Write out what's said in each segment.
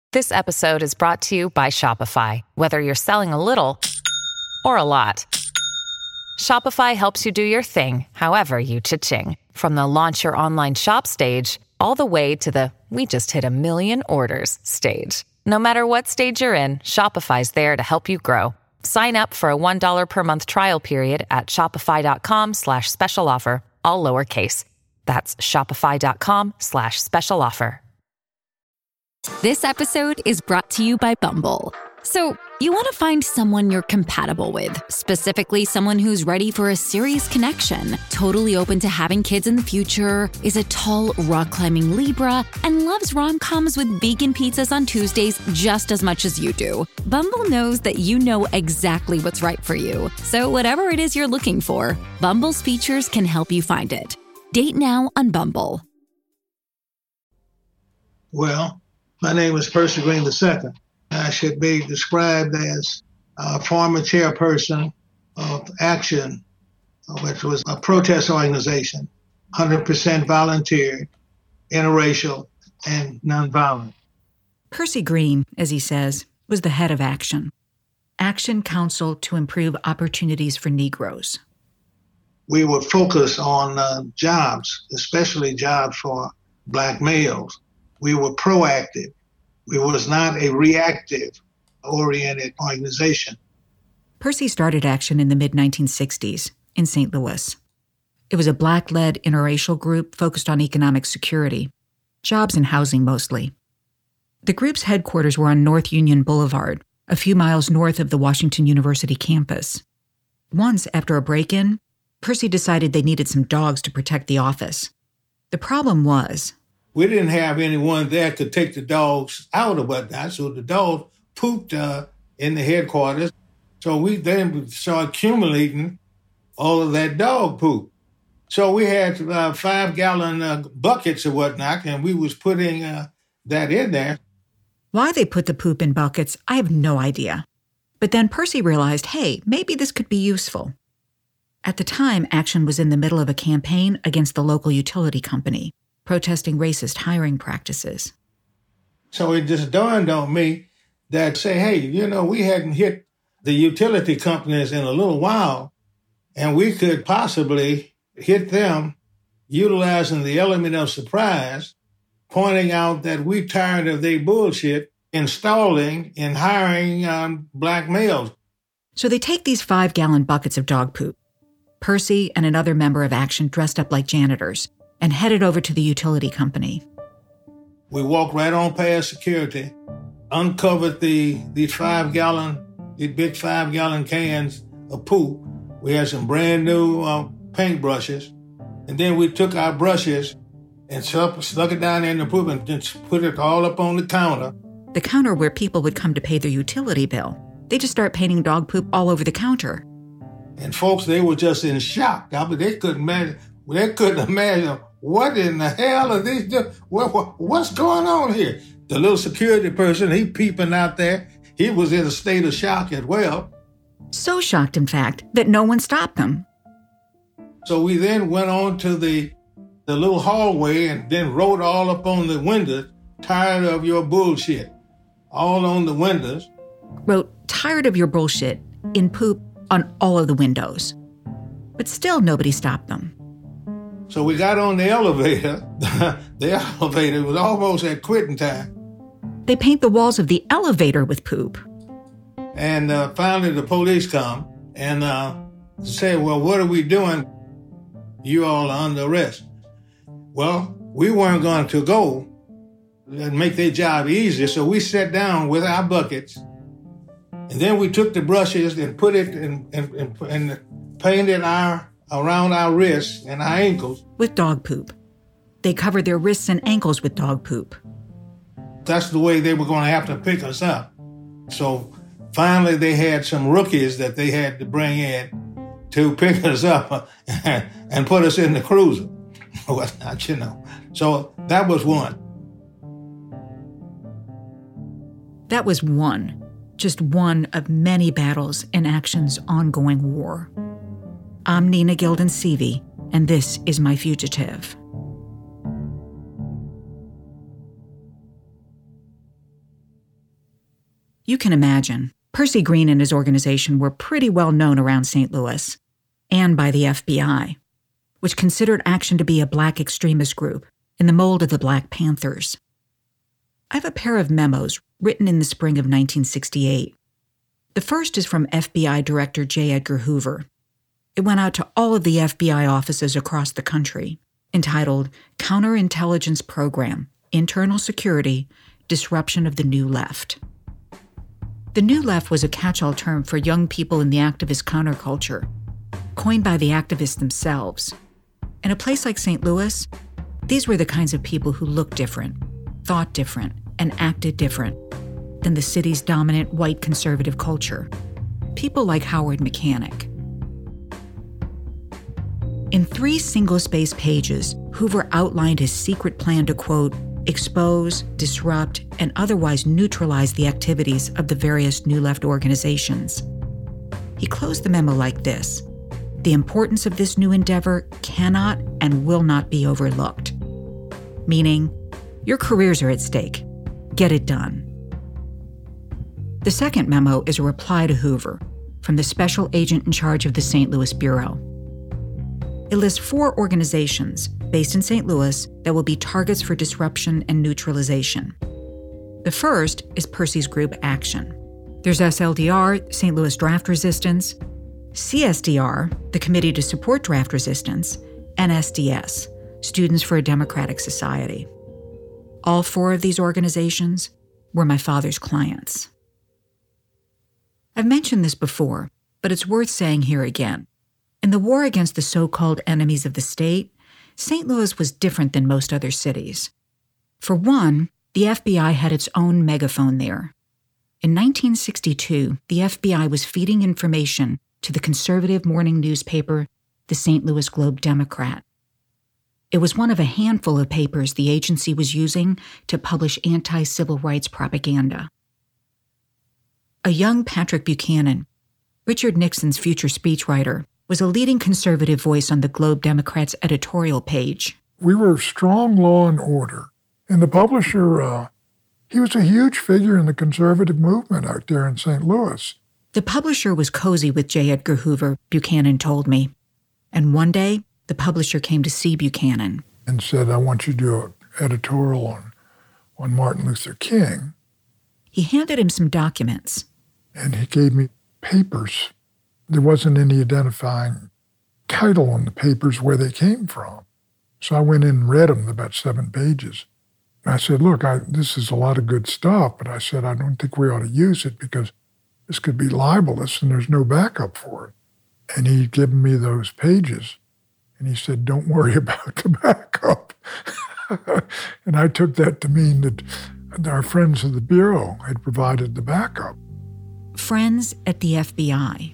This episode is brought to you by Shopify. Whether you're selling a little or a lot, Shopify helps you do your thing, however you cha-ching. From the launch your online shop stage, all the way to the we just hit 1 million orders stage. No matter what stage you're in, Shopify's there to help you grow. Sign up for a $1 per month trial period at shopify.com/special offer, all lowercase. That's shopify.com/special offer. This episode is brought to you by Bumble. So, you want to find someone you're compatible with, specifically someone who's ready for a serious connection, totally open to having kids in the future, is a tall, rock-climbing Libra, and loves rom-coms with vegan pizzas on Tuesdays just as much as you do. Bumble knows that you know exactly what's right for you. So whatever it is you're looking for, Bumble's features can help you find it. Date now on Bumble. Well, my name is Percy Green II. I should be described as a former chairperson of Action, which was a protest organization, 100% volunteer, interracial, and nonviolent. Percy Green, as he says, was the head of Action. Action Council to Improve Opportunities for Negroes. We would focus on jobs, especially jobs for Black males. We were proactive. We was not a reactive-oriented organization. Percy started Action in the mid-1960s in St. Louis. It was a Black-led interracial group focused on economic security, jobs and housing mostly. The group's headquarters were on North Union Boulevard, a few miles north of the Washington University campus. Once, after a break-in, Percy decided they needed some dogs to protect the office. The problem was, we didn't have anyone there to take the dogs out or whatnot, so the dogs pooped in the headquarters. So we then started accumulating all of that dog poop. So we had 5-gallon buckets or whatnot, and we was putting that in there. Why they put the poop in buckets, I have no idea. But then Percy realized, hey, maybe this could be useful. At the time, Action was in the middle of a campaign against the local utility company, protesting racist hiring practices. So it just dawned on me that say, hey, we hadn't hit the utility companies in a little while, and we could possibly hit them utilizing the element of surprise, pointing out that we tired of their bullshit installing and hiring Black males. So they take these 5-gallon buckets of dog poop. Percy and another member of Action dressed up like janitors and headed over to the utility company. We walked right on past security, uncovered the big 5-gallon cans of poop. We had some brand new paintbrushes, and then we took our brushes and stuck it down in the poop and just put it all up on the counter. The counter where people would come to pay their utility bill. They just start painting dog poop all over the counter. And folks, they were just in shock. I mean, they couldn't imagine what in the hell are these doing? What's going on here? The little security person, he peeping out there, he was in a state of shock as well. So shocked, in fact, that no one stopped them. So we then went on to the little hallway and then wrote all up on the windows, tired of your bullshit, all on the windows. Wrote, tired of your bullshit, in poop on all of the windows. But still nobody stopped them. So we got on the elevator. The elevator was almost at quitting time. They paint the walls of the elevator with poop. And finally the police come and say, well, what are we doing? You all are under arrest. Well, we weren't going to go and make their job easier, so we sat down with our buckets. And then we took the brushes and put it and painted around our wrists and our ankles. With dog poop. They covered their wrists and ankles with dog poop. That's the way they were going to have to pick us up. So finally they had some rookies that they had to bring in to pick us up and put us in the cruiser. Whatnot, So that was one. That was one. Just one of many battles in Action's ongoing war. I'm Nina Gilden-Seavey, and this is My Fugitive. " ' You can imagine, Percy Green and his organization were pretty well known around St. Louis, and by the FBI, which considered Action to be a black extremist group in the mold of the Black Panthers. I have a pair of memos written in the spring of 1968. The first is from FBI Director J. Edgar Hoover. It went out to all of the FBI offices across the country, entitled Counterintelligence Program, Internal Security, Disruption of the New Left. The New Left was a catch-all term for young people in the activist counterculture, coined by the activists themselves. In a place like St. Louis, these were the kinds of people who looked different, thought different, and acted different than the city's dominant white conservative culture. People like Howard Mechanic. In 3 single-space pages, Hoover outlined his secret plan to, quote, expose, disrupt, and otherwise neutralize the activities of the various New Left organizations. He closed the memo like this: the importance of this new endeavor cannot and will not be overlooked. Meaning, your careers are at stake. Get it done. The second memo is a reply to Hoover from the special agent in charge of the St. Louis Bureau. It lists 4 organizations based in St. Louis that will be targets for disruption and neutralization. The first is Percy's group Action. There's SLDR, St. Louis Draft Resistance, CSDR, the Committee to Support Draft Resistance, and SDS, Students for a Democratic Society. All 4 of these organizations were my father's clients. I've mentioned this before, but it's worth saying here again. In the war against the so-called enemies of the state, St. Louis was different than most other cities. For one, the FBI had its own megaphone there. In 1962, the FBI was feeding information to the conservative morning newspaper, the St. Louis Globe-Democrat. It was one of a handful of papers the agency was using to publish anti-civil rights propaganda. A young Patrick Buchanan, Richard Nixon's future speechwriter, was a leading conservative voice on the Globe-Democrat's editorial page. We were strong law and order. And the publisher, he was a huge figure in the conservative movement out there in St. Louis. The publisher was cozy with J. Edgar Hoover, Buchanan told me. And one day, the publisher came to see Buchanan and said, I want you to do an editorial on Martin Luther King. He handed him some documents. And he gave me papers. There wasn't any identifying title on the papers where they came from. So I went in and read them, about 7 pages. And I said, look, this is a lot of good stuff, but I said, I don't think we ought to use it because this could be libelous and there's no backup for it. And he'd given me those pages. And he said, don't worry about the backup. And I took that to mean that our friends at the Bureau had provided the backup. Friends at the FBI.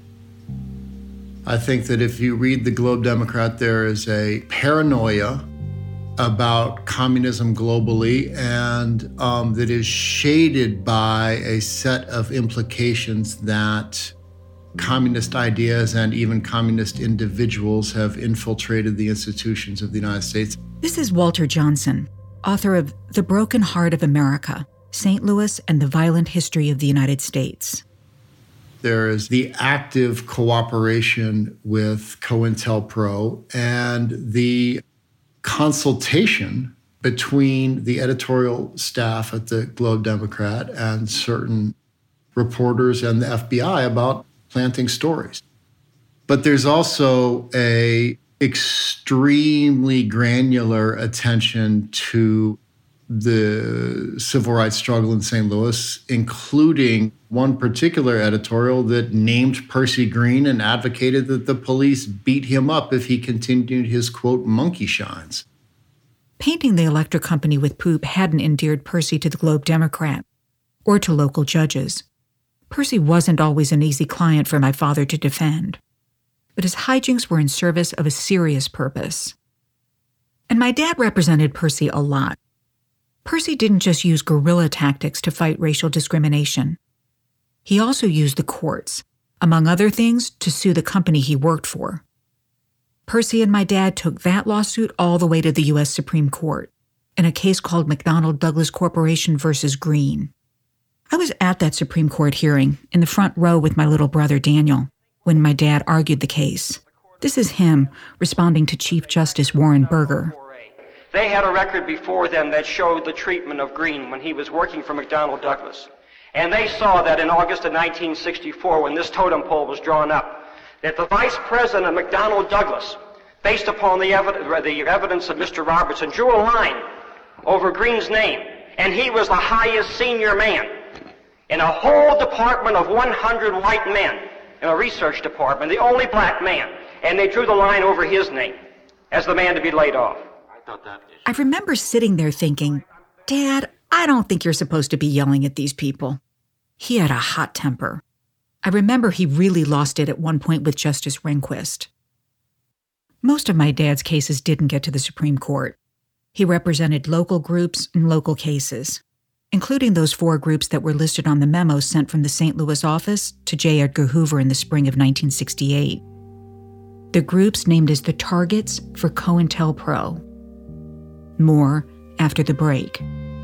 I think that if you read the Globe-Democrat, there is a paranoia about communism globally, and that is shaded by a set of implications that communist ideas and even communist individuals have infiltrated the institutions of the United States. This is Walter Johnson, author of The Broken Heart of America, St. Louis and the Violent History of the United States. There is the active cooperation with COINTELPRO and the consultation between the editorial staff at the Globe-Democrat and certain reporters and the FBI about planting stories. But there's also a extremely granular attention to the civil rights struggle in St. Louis, including one particular editorial that named Percy Green and advocated that the police beat him up if he continued his, quote, monkey shines. Painting the electric company with poop hadn't endeared Percy to the Globe-Democrat or to local judges. Percy wasn't always an easy client for my father to defend, but his hijinks were in service of a serious purpose. And my dad represented Percy a lot. Percy didn't just use guerrilla tactics to fight racial discrimination. He also used the courts, among other things, to sue the company he worked for. Percy and my dad took that lawsuit all the way to the U.S. Supreme Court in a case called McDonnell Douglas Corporation versus Green. I was at that Supreme Court hearing in the front row with my little brother Daniel when my dad argued the case. This is him responding to Chief Justice Warren Burger. They had a record before them that showed the treatment of Greene when he was working for McDonnell Douglas. And they saw that in August of 1964, when this totem pole was drawn up, that the vice president of McDonnell Douglas, based upon the evidence of Mr. Robertson, drew a line over Greene's name. And he was the highest senior man in a whole department of 100 white men in a research department, the only black man. And they drew the line over his name as the man to be laid off. I remember sitting there thinking, Dad, I don't think you're supposed to be yelling at these people. He had a hot temper. I remember he really lost it at one point with Justice Rehnquist. Most of my dad's cases didn't get to the Supreme Court. He represented local groups and local cases, including those 4 groups that were listed on the memo sent from the St. Louis office to J. Edgar Hoover in the spring of 1968. The groups named as the targets for COINTELPRO. More after the break.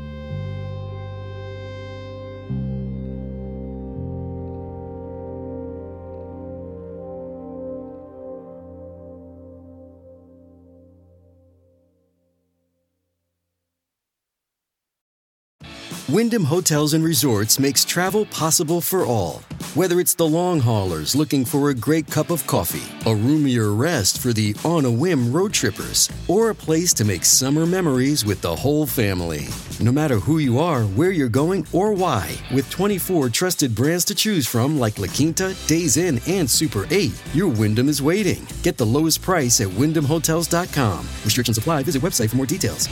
Wyndham Hotels & Resorts makes travel possible for all. Whether it's the long haulers looking for a great cup of coffee, a roomier rest for the on-a-whim road trippers, or a place to make summer memories with the whole family. No matter who you are, where you're going, or why, with 24 trusted brands to choose from like La Quinta, Days Inn, and Super 8, your Wyndham is waiting. Get the lowest price at WyndhamHotels.com. Restrictions apply. Visit website for more details.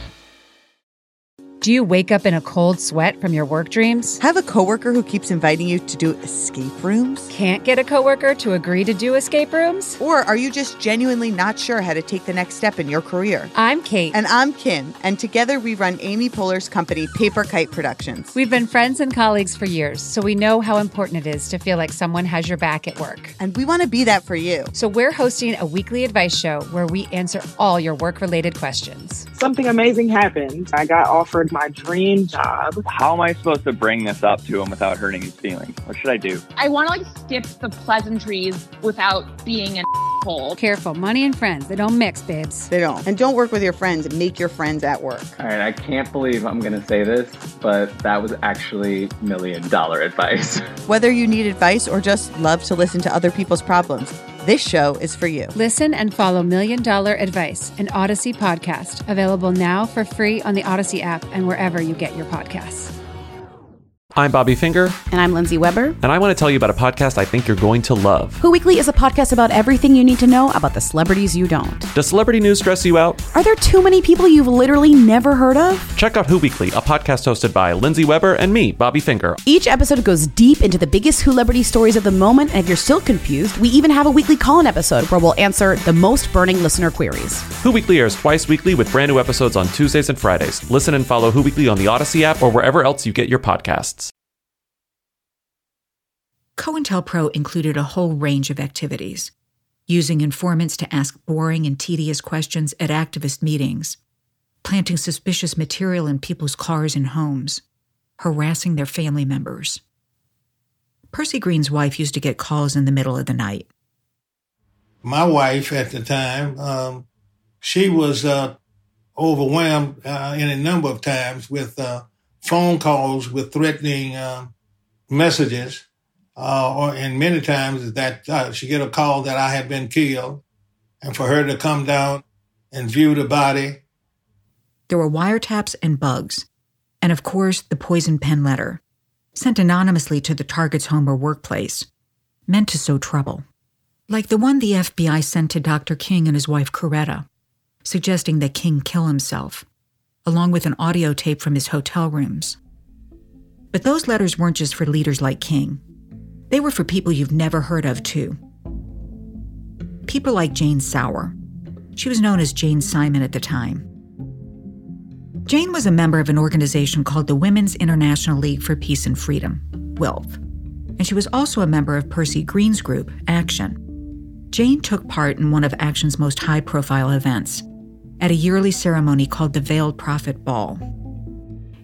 Do you wake up in a cold sweat from your work dreams? Have a coworker who keeps inviting you to do escape rooms? Can't get a coworker to agree to do escape rooms? Or are you just genuinely not sure how to take the next step in your career? I'm Kate. And I'm Kim. And together we run Amy Poehler's company, Paper Kite Productions. We've been friends and colleagues for years, so we know how important it is to feel like someone has your back at work. And we want to be that for you. So we're hosting a weekly advice show where we answer all your work-related questions. Something amazing happened. I got offered my dream job. How am I supposed to bring this up to him without hurting his feelings? What should I do? I want to skip the pleasantries without being an asshole. Careful, money and friends, they don't mix, babes. They don't. And don't work with your friends. Make your friends at work. All right, I can't believe I'm going to say this, but that was actually $1 million advice. Whether you need advice or just love to listen to other people's problems, this show is for you. Listen and follow $1 Million Advice, an Odyssey podcast, available now for free on the Odyssey app and wherever you get your podcasts. I'm Bobby Finger. And I'm Lindsay Weber. And I want to tell you about a podcast I think you're going to love. Who Weekly is a podcast about everything you need to know about the celebrities you don't. Does celebrity news stress you out? Are there too many people you've literally never heard of? Check out Who Weekly, a podcast hosted by Lindsay Weber and me, Bobby Finger. Each episode goes deep into the biggest celebrity stories of the moment, and if you're still confused, we even have a weekly call-in episode where we'll answer the most burning listener queries. Who Weekly airs twice weekly with brand new episodes on Tuesdays and Fridays. Listen and follow Who Weekly on the Odyssey app or wherever else you get your podcasts. COINTELPRO included a whole range of activities, using informants to ask boring and tedious questions at activist meetings, planting suspicious material in people's cars and homes, harassing their family members. Percy Greene's wife used to get calls in the middle of the night. My wife at the time, she was overwhelmed in a number of times with phone calls with threatening messages. And many times that she get a call that I had been killed, and for her to come down and view the body. There were wiretaps and bugs, and of course the poison pen letter, sent anonymously to the target's home or workplace, meant to sow trouble. Like the one the FBI sent to Dr. King and his wife Coretta, suggesting that King kill himself, along with an audio tape from his hotel rooms. But those letters weren't just for leaders like King. They were for people you've never heard of, too. People like Jane Sauer. She was known as Jane Simon at the time. Jane was a member of an organization called the Women's International League for Peace and Freedom, WILF, and she was also a member of Percy Greene's group, Action. Jane took part in one of Action's most high-profile events, at a yearly ceremony called the Veiled Prophet Ball.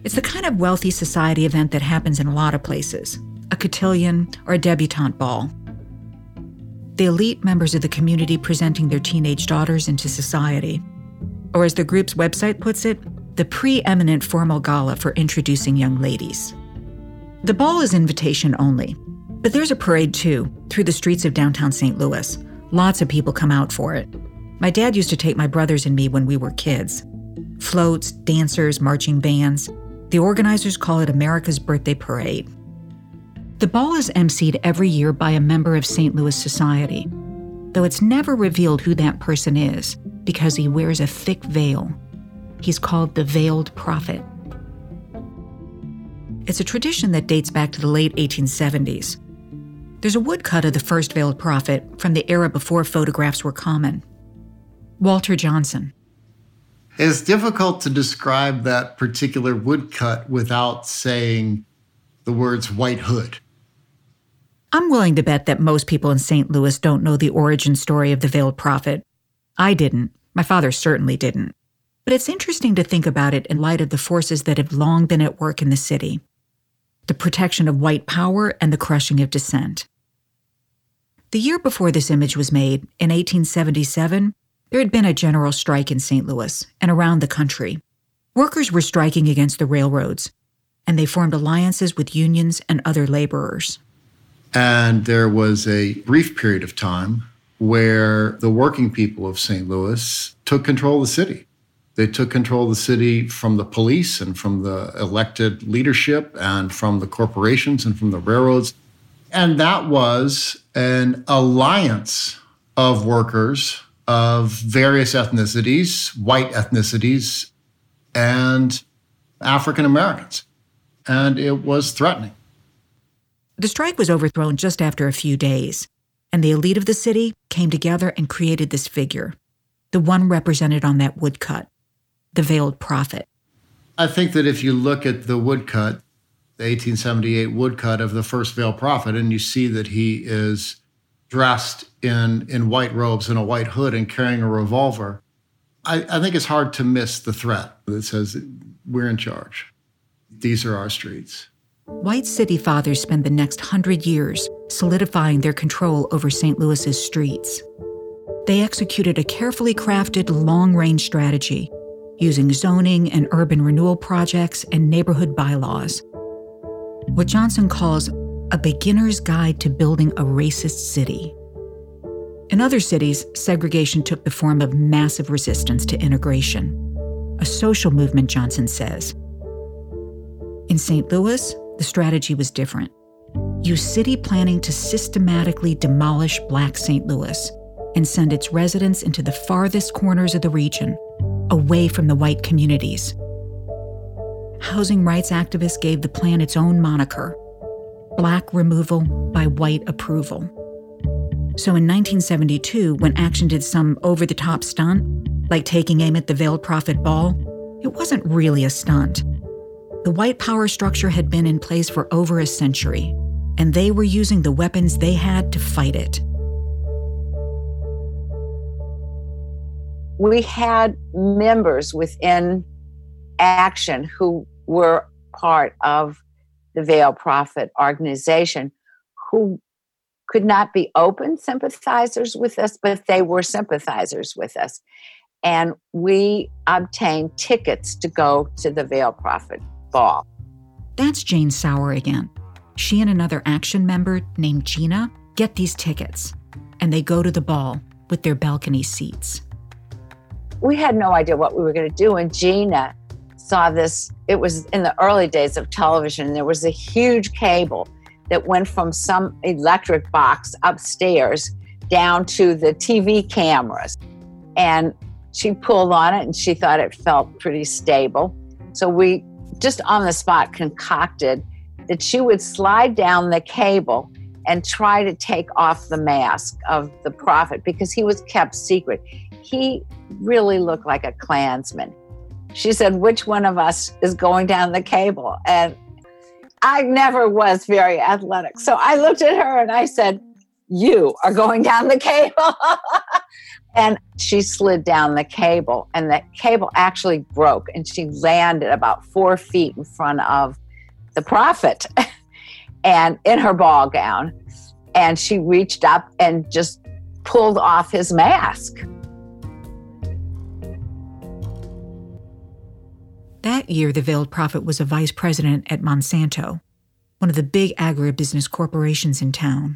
It's the kind of wealthy society event that happens in a lot of places, a cotillion or a debutante ball. The elite members of the community presenting their teenage daughters into society. Or as the group's website puts it, the preeminent formal gala for introducing young ladies. The ball is invitation only, but there's a parade too, through the streets of downtown St. Louis. Lots of people come out for it. My dad used to take my brothers and me when we were kids. Floats, dancers, marching bands. The organizers call it America's Birthday Parade. The ball is emceed every year by a member of St. Louis society, though it's never revealed who that person is because he wears a thick veil. He's called the Veiled Prophet. It's a tradition that dates back to the late 1870s. There's a woodcut of the first Veiled Prophet from the era before photographs were common. Walter Johnson. It's difficult to describe that particular woodcut without saying the words white hood. I'm willing to bet that most people in St. Louis don't know the origin story of the Veiled Prophet. I didn't. My father certainly didn't. But it's interesting to think about it in light of the forces that have long been at work in the city. The protection of white power and the crushing of dissent. The year before this image was made, in 1877, there had been a general strike in St. Louis and around the country. Workers were striking against the railroads, and they formed alliances with unions and other laborers. And there was a brief period of time where the working people of St. Louis took control of the city. They took control of the city from the police and from the elected leadership and from the corporations and from the railroads. And that was an alliance of workers of various ethnicities, white ethnicities, and African Americans. And it was threatening. The strike was overthrown just after a few days, and the elite of the city came together and created this figure, the one represented on that woodcut, the Veiled Prophet. I think that if you look at the woodcut, the 1878 woodcut of the first Veiled Prophet, and you see that he is dressed in white robes and a white hood and carrying a revolver, I think it's hard to miss the threat that says, we're in charge. These are our streets. White city fathers spend the next 100 years solidifying their control over St. Louis's streets. They executed a carefully crafted long-range strategy using zoning and urban renewal projects and neighborhood bylaws. What Johnson calls a beginner's guide to building a racist city. In other cities, segregation took the form of massive resistance to integration. A social movement, Johnson says. In St. Louis, the strategy was different. Use city planning to systematically demolish Black St. Louis and send its residents into the farthest corners of the region, away from the white communities. Housing rights activists gave the plan its own moniker, Black removal by white approval. So in 1972, when Action did some over-the-top stunt, like taking aim at the Veiled Prophet ball, it wasn't really a stunt. The white power structure had been in place for over a century, and they were using the weapons they had to fight it. We had members within Action who were part of the Veiled Prophet organization who could not be open sympathizers with us, but they were sympathizers with us. And we obtained tickets to go to the Veiled Prophet ball. That's Jane Sauer again. She and another Action member named Gina get these tickets, and they go to the ball with their balcony seats. We had no idea what we were going to do, and Gina saw this. It was in the early days of television. There was a huge cable that went from some electric box upstairs down to the TV cameras. And she pulled on it, and she thought it felt pretty stable. So we just on the spot concocted that she would slide down the cable and try to take off the mask of the prophet because he was kept secret. He really looked like a Klansman. She said, which one of us is going down the cable? And I never was very athletic. So I looked at her and I said, you are going down the cable. And she slid down the cable, and the cable actually broke, and she landed about 4 feet in front of the prophet and in her ball gown. And she reached up and just pulled off his mask. That year, the Veiled Prophet was a vice president at Monsanto, one of the big agribusiness corporations in town.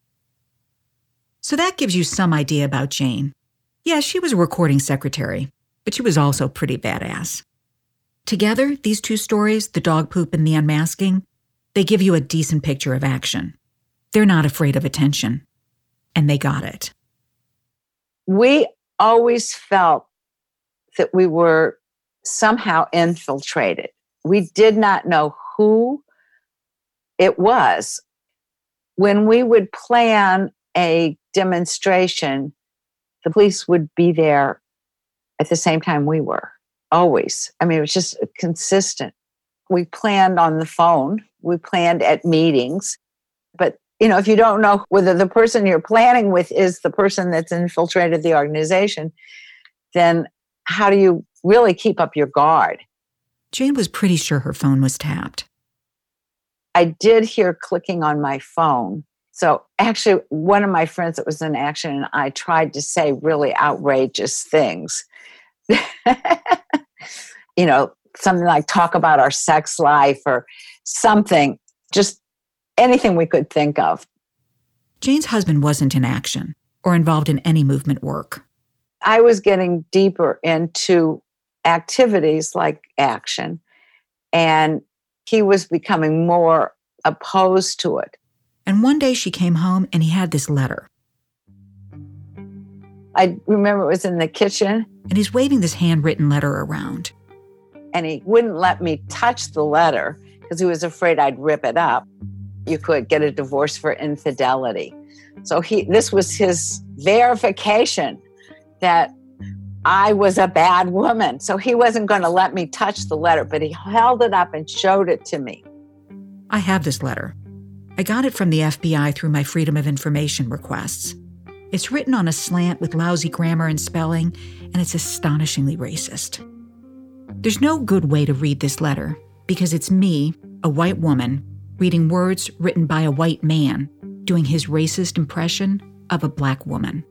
So that gives you some idea about Jane. Yeah, she was a recording secretary, but she was also pretty badass. Together, these two stories, the dog poop and the unmasking, they give you a decent picture of action. They're not afraid of attention. And they got it. We always felt that we were somehow infiltrated. We did not know who it was. When we would plan a demonstration, the police would be there at the same time we were, always. I mean, it was just consistent. We planned on the phone. We planned at meetings. But, if you don't know whether the person you're planning with is the person that's infiltrated the organization, then how do you really keep up your guard? Jane was pretty sure her phone was tapped. I did hear clicking on my phone. So actually, one of my friends that was in action and I tried to say really outrageous things. Something like talk about our sex life or something, just anything we could think of. Jane's husband wasn't in action or involved in any movement work. I was getting deeper into activities like action, and he was becoming more opposed to it. And one day she came home and he had this letter. I remember it was in the kitchen. And he's waving this handwritten letter around. And he wouldn't let me touch the letter because he was afraid I'd rip it up. You could get a divorce for infidelity. So this was his verification that I was a bad woman. So he wasn't going to let me touch the letter, but he held it up and showed it to me. I have this letter. I got it from the FBI through my Freedom of Information requests. It's written on a slant with lousy grammar and spelling, and it's astonishingly racist. There's no good way to read this letter because it's me, a white woman, reading words written by a white man, doing his racist impression of a black woman.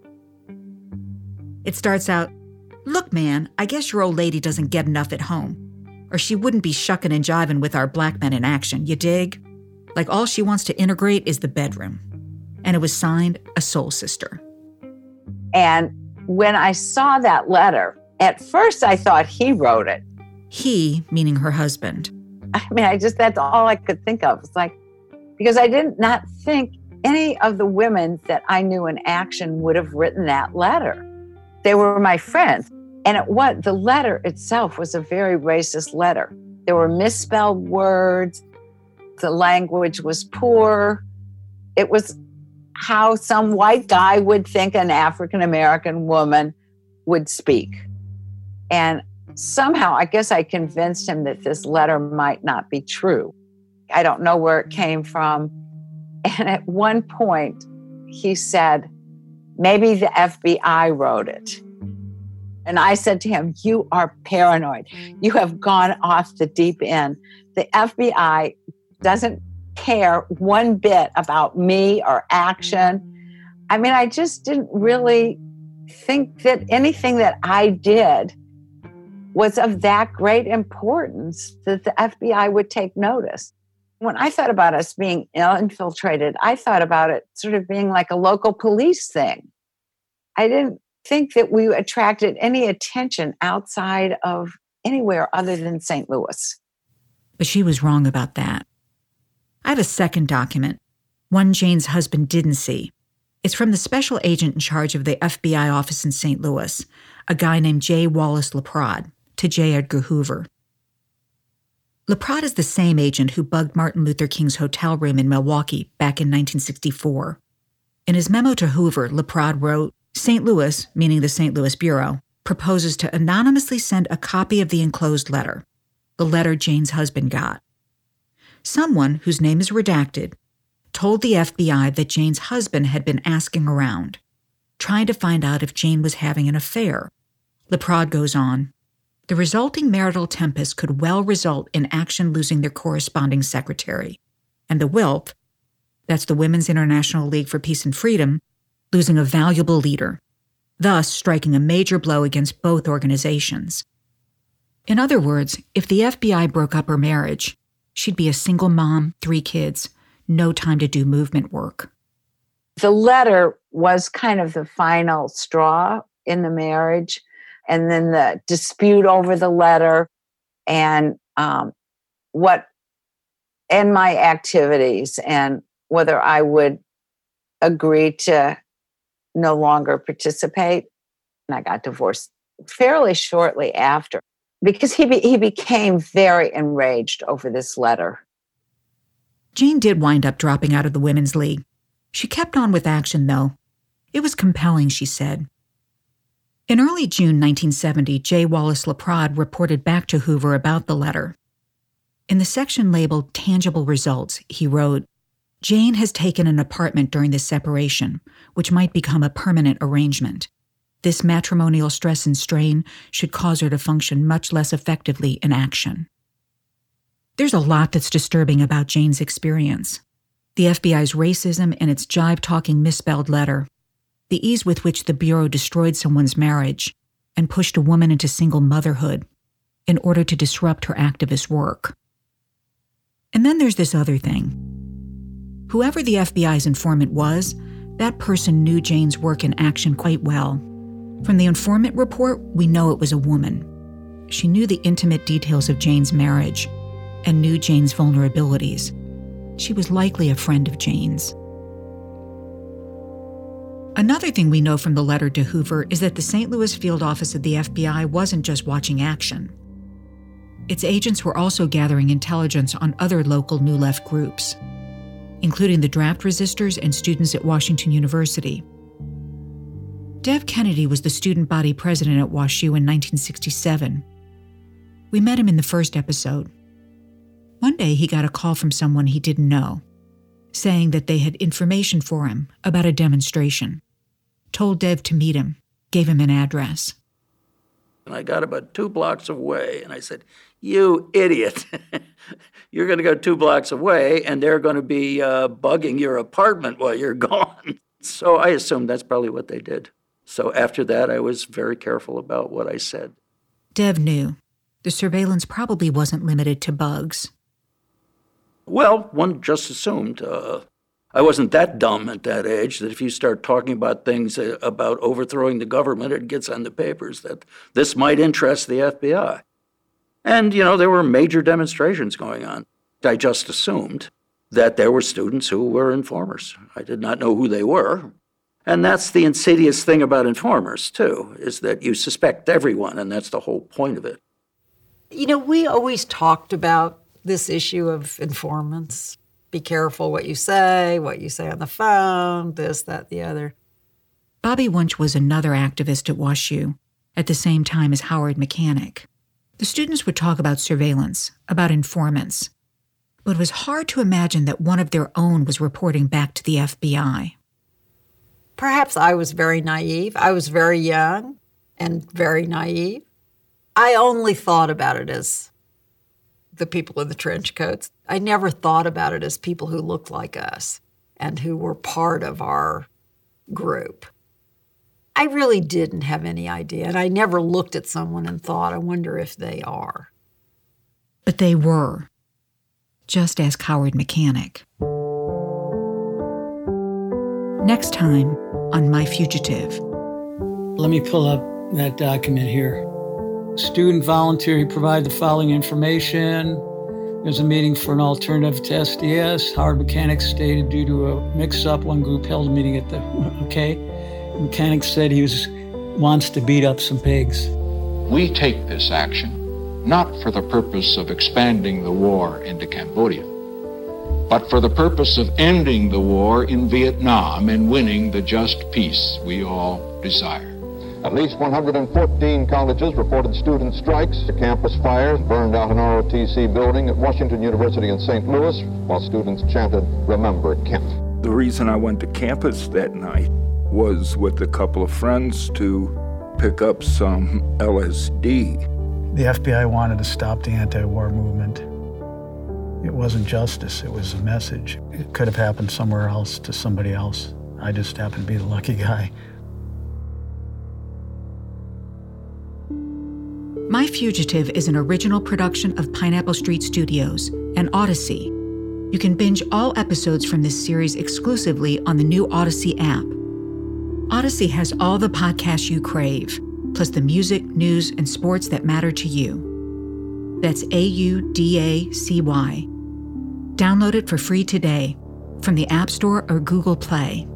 It starts out, "Look, man, I guess your old lady doesn't get enough at home, or she wouldn't be shucking and jiving with our black men in action, you dig? Like all she wants to integrate is the bedroom." And it was signed a soul sister. And when I saw that letter, at first I thought he wrote it. He, meaning her husband. I mean, that's all I could think of. It's like, because I did not think any of the women that I knew in action would have written that letter. They were my friends. And the letter itself was a very racist letter. There were misspelled words. The language was poor. It was how some white guy would think an African-American woman would speak. And somehow, I guess I convinced him that this letter might not be true. I don't know where it came from. And at one point, he said, maybe the FBI wrote it. And I said to him, "You are paranoid. You have gone off the deep end. The FBI doesn't care one bit about me or action." I mean, I just didn't really think that anything that I did was of that great importance that the FBI would take notice. When I thought about us being infiltrated, I thought about it sort of being like a local police thing. I didn't think that we attracted any attention outside of anywhere other than St. Louis. But she was wrong about that. I have a second document, one Jane's husband didn't see. It's from the special agent in charge of the FBI office in St. Louis, a guy named J. Wallace LaPrade, to J. Edgar Hoover. LaPrade is the same agent who bugged Martin Luther King's hotel room in Milwaukee back in 1964. In his memo to Hoover, LaPrade wrote, "St. Louis, meaning the St. Louis Bureau, proposes to anonymously send a copy of the enclosed letter, the letter Jane's husband got. Someone, whose name is redacted, told the FBI that Jane's husband had been asking around. trying to find out if Jane was having an affair. Leprade goes on, the resulting marital tempest could well result in Action losing their corresponding secretary, and the WILF, that's the Women's International League for Peace and Freedom, losing a valuable leader, thus striking a major blow against both organizations. In other words, if the FBI broke up her marriage, she'd be a single mom, 3 kids, no time to do movement work. The letter was kind of the final straw in the marriage, and then the dispute over the letter and my activities and whether I would agree to no longer participate. And I got divorced fairly shortly after because he became very enraged over this letter. Jane did wind up dropping out of the Women's League. She kept on with Action, though. It was compelling, she said. In early June 1970, J. Wallace Leprade reported back to Hoover about the letter. In the section labeled Tangible Results, he wrote, Jane has taken an apartment during the separation, which might become a permanent arrangement. This matrimonial stress and strain should cause her to function much less effectively in Action. There's a lot that's disturbing about Jane's experience. The FBI's racism and its jibe-talking misspelled letter, the ease with which the Bureau destroyed someone's marriage and pushed a woman into single motherhood in order to disrupt her activist work. And then there's this other thing. Whoever the FBI's informant was, that person knew Jane's work in Action quite well. From the informant report, we know it was a woman. She knew the intimate details of Jane's marriage and knew Jane's vulnerabilities. She was likely a friend of Jane's. Another thing we know from the letter to Hoover is that the St. Louis field office of the FBI wasn't just watching Action. Its agents were also gathering intelligence on other local New Left groups, including the draft resistors and students at Washington University. Dev Kennedy was the student body president at WashU in 1967. We met him in the first episode. One day he got a call from someone he didn't know, saying that they had information for him about a demonstration, told Dev to meet him, gave him an address. And I got about 2 blocks away, and I said, you idiot. You're going to go 2 blocks away, and they're going to be bugging your apartment while you're gone. So I assumed that's probably what they did. So after that, I was very careful about what I said. Dev knew the surveillance probably wasn't limited to bugs. Well, one just assumed. I wasn't that dumb at that age that if you start talking about things about overthrowing the government, it gets on the papers that this might interest the FBI. And, there were major demonstrations going on. I just assumed that there were students who were informers. I did not know who they were. And that's the insidious thing about informers, too, is that you suspect everyone, and that's the whole point of it. We always talked about this issue of informants. Be careful what you say on the phone, this, that, the other. Bobby Wunsch was another activist at WashU at the same time as Howard Mechanic. The students would talk about surveillance, about informants, but it was hard to imagine that one of their own was reporting back to the FBI. Perhaps I was very naive. I was very young and very naive. I only thought about it as the people in the trench coats. I never thought about it as people who looked like us and who were part of our group. I really didn't have any idea, and I never looked at someone and thought, I wonder if they are. But they were, just as Howard Mechanic. Next time on My Fugitive. Let me pull up that document here. Student volunteer, he provided the following information. There's a meeting for an alternative to SDS. Howard Mechanic stated due to a mix-up, one group held a meeting at the, Mechanic said he wants to beat up some pigs. We take this action not for the purpose of expanding the war into Cambodia, but for the purpose of ending the war in Vietnam and winning the just peace we all desire. At least 114 colleges reported student strikes. Campus fires burned out an ROTC building at Washington University in St. Louis while students chanted, "Remember Kent." The reason I went to campus that night was with a couple of friends to pick up some LSD. The FBI wanted to stop the anti-war movement. It wasn't justice, it was a message. It could have happened somewhere else to somebody else. I just happened to be the lucky guy. My Fugitive is an original production of Pineapple Street Studios and Odyssey. You can binge all episodes from this series exclusively on the new Odyssey app. Odyssey has all the podcasts you crave, plus the music, news, and sports that matter to you. That's AUDACY. Download it for free today from the App Store or Google Play.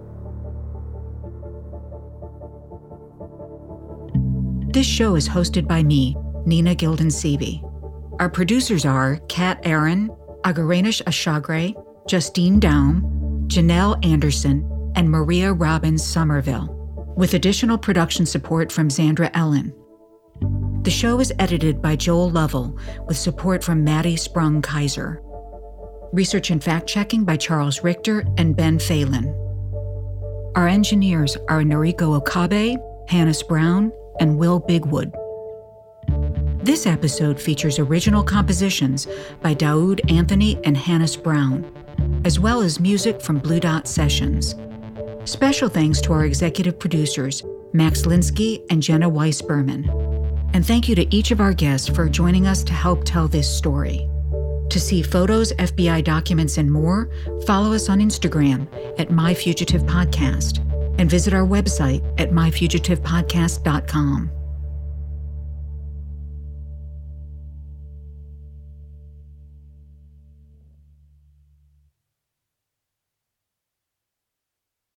This show is hosted by me, Nina Gilden-Seavey. Our producers are Kat Aaron, Agaranish Ashagre, Justine Daum, Janelle Anderson, and Maria Robbins Somerville, with additional production support from Zandra Ellen. The show is edited by Joel Lovell, with support from Maddie Sprung-Kaiser. Research and fact-checking by Charles Richter and Ben Phelan. Our engineers are Noriko Okabe, Hannes Brown, and Will Bigwood. This episode features original compositions by Daoud Anthony and Hannes Brown, as well as music from Blue Dot Sessions. Special thanks to our executive producers, Max Linsky and Jenna Weiss-Berman. And thank you to each of our guests for joining us to help tell this story. To see photos, FBI documents, and more, follow us on Instagram at MyFugitivePodcast and visit our website at myfugitivepodcast.com.